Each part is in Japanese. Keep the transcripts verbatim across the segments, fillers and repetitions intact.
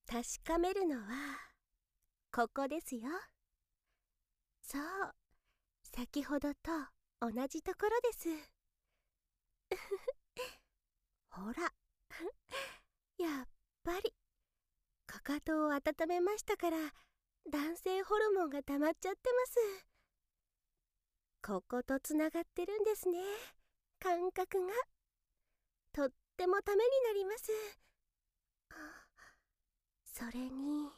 確かめるのはここですよ。そう、先ほどと同じところです。ほらやっぱりかかとを温めましたから男性ホルモンが溜まっちゃってます。こことつながってるんですね。感覚がとってもためになります。それに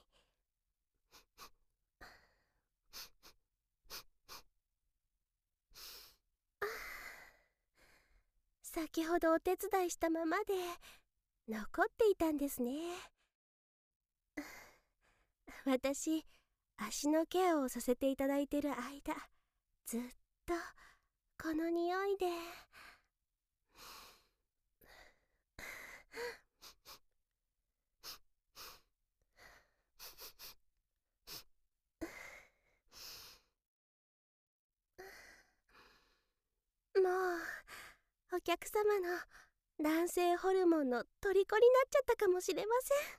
先ほどお手伝いしたままで残っていたんですね。私、足のケアをさせていただいてる間、ずっとこの匂いで。もうお客様の男性ホルモンの虜になっちゃったかもしれま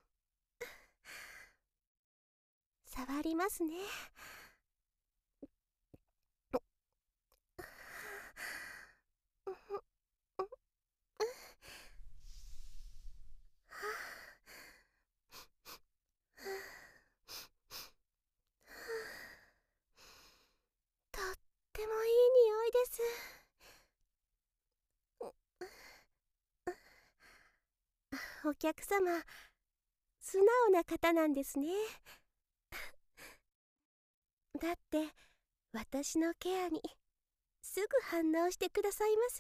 せん。触りますね。とってもいい匂いです。お客様、素直な方なんですね。だって私のケアにすぐ反応してくださいます。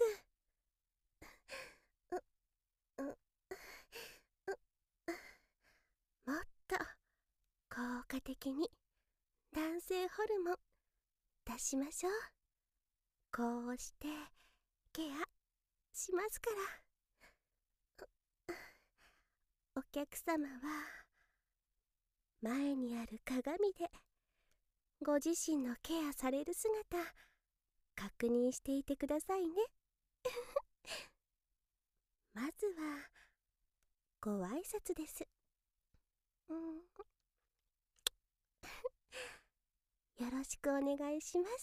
もっと効果的に男性ホルモン出しましょう。こうしてケアしますから。お客様は前にある鏡でご自身のケアされる姿確認していてくださいね。まずはご挨拶です。うん、よろしくお願いします。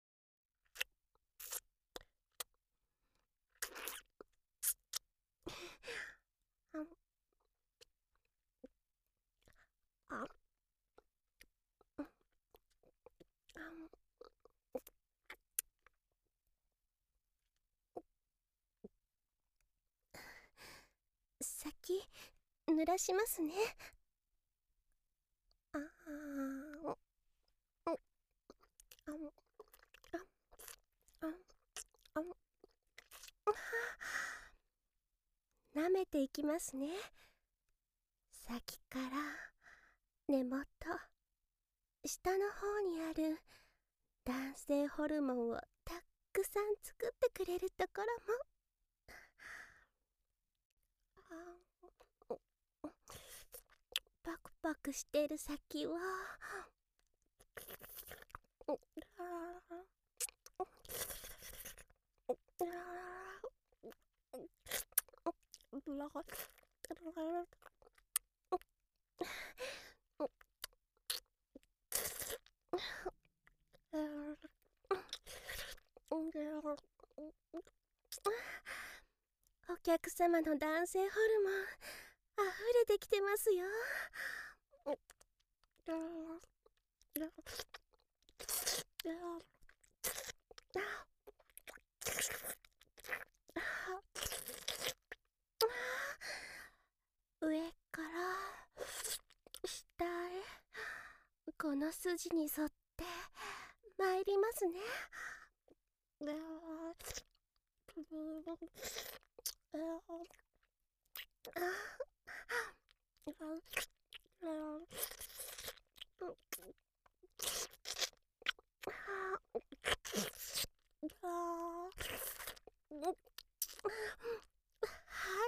ああ先濡らしますね。ああ舐めていきますね。先から根元、下の方にある男性ホルモンをたくさん作ってくれるところも、パクパクしてる先をお客様の男性ホルモン溢れてきてますよ。上から下へこの筋に沿って参りますね。はい、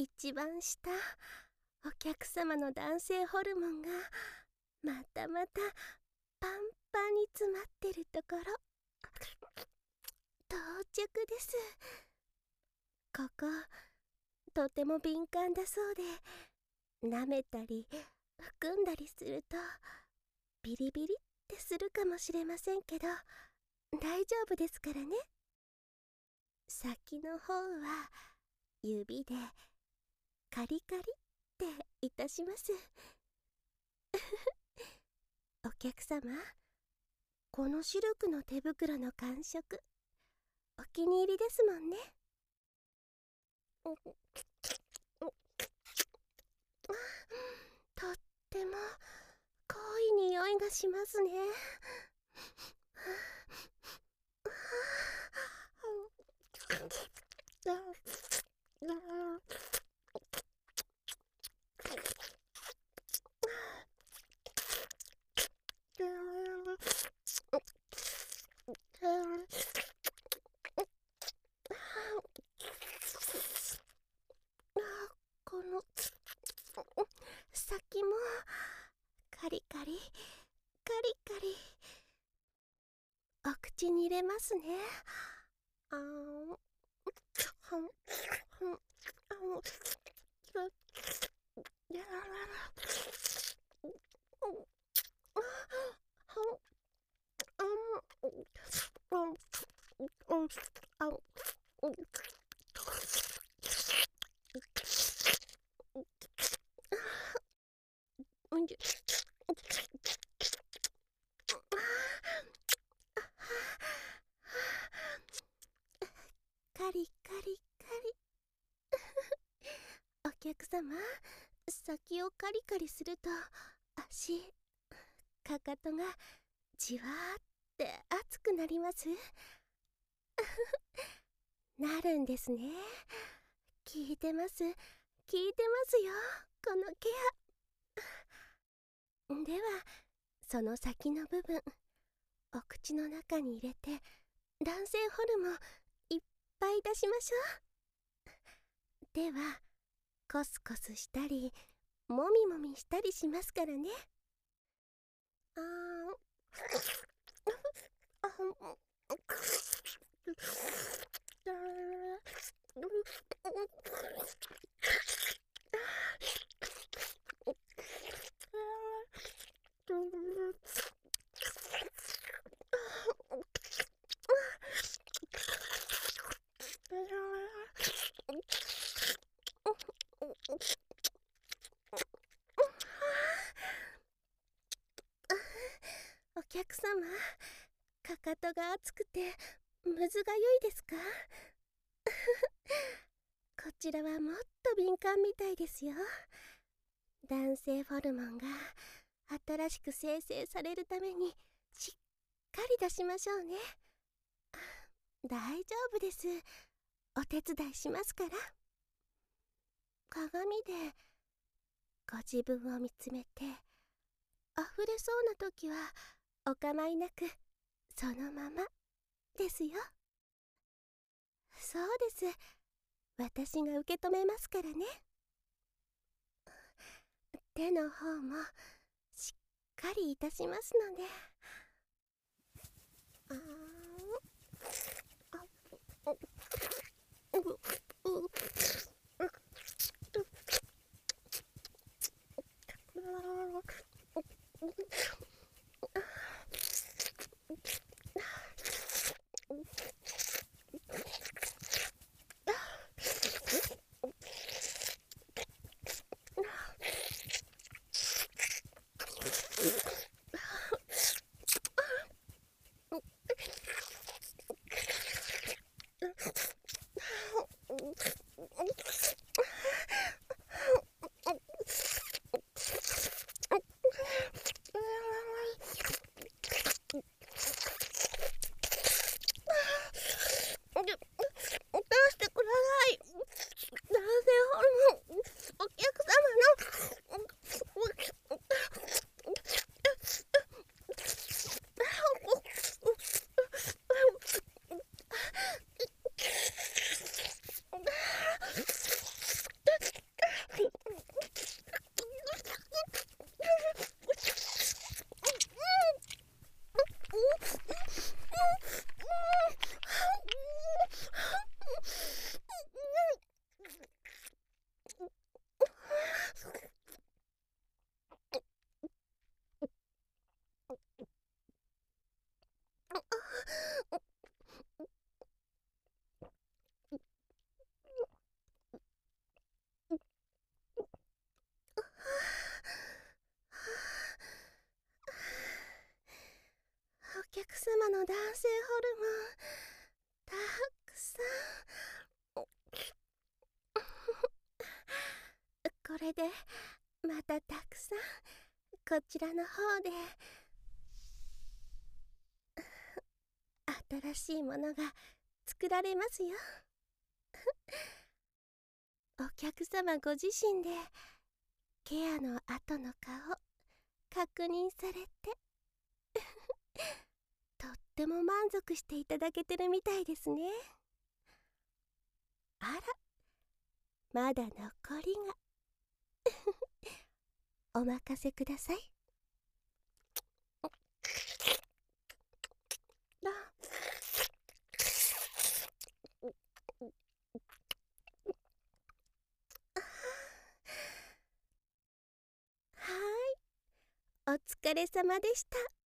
一番下、お客様の男性ホルモンがまたまたパンパンに詰まってるところ、到着です。こことても敏感だそうで、 舐めたり含んだりするとビリビリってするかもしれませんけど、大丈夫ですからね。先の方は指でカリカリっていたします。お客様、このシルクの手袋の感触お気に入りですもんね。とっても濃い匂いがしますね。この先もカリカリカリカリお口に入れますね。あーん、はんはん、あのやららカリカリカリ。お客様、先をカリカリすると足、かかとがじわーって熱くなります。なるんですね。聞いてます聞いてますよ、このケア。ではその先の部分お口の中に入れて男性ホルモンいっぱい出しましょう。ではコスコスしたりもみもみしたりしますからね。あーあお客様、かかとが熱くてむずがゆいですか？こちらはもっと敏感みたいですよ。男性ホルモンが新しく生成されるためにしっかり出しましょうね。大丈夫です。お手伝いしますから。鏡でご自分を見つめて、溢れそうな時はお構いなくそのままですよ。そうです。私が受け止めますからね。手の方もしっかりいたしますので。あーあうううの男性ホルモンたくさん。これでまたたくさんこちらの方で新しいものが作られますよ。お客様ご自身でケアの後の顔確認されてとっても満足していただけてるみたいですね。あら、まだ残りがお任せください。あ、はーい、お疲れ様でした。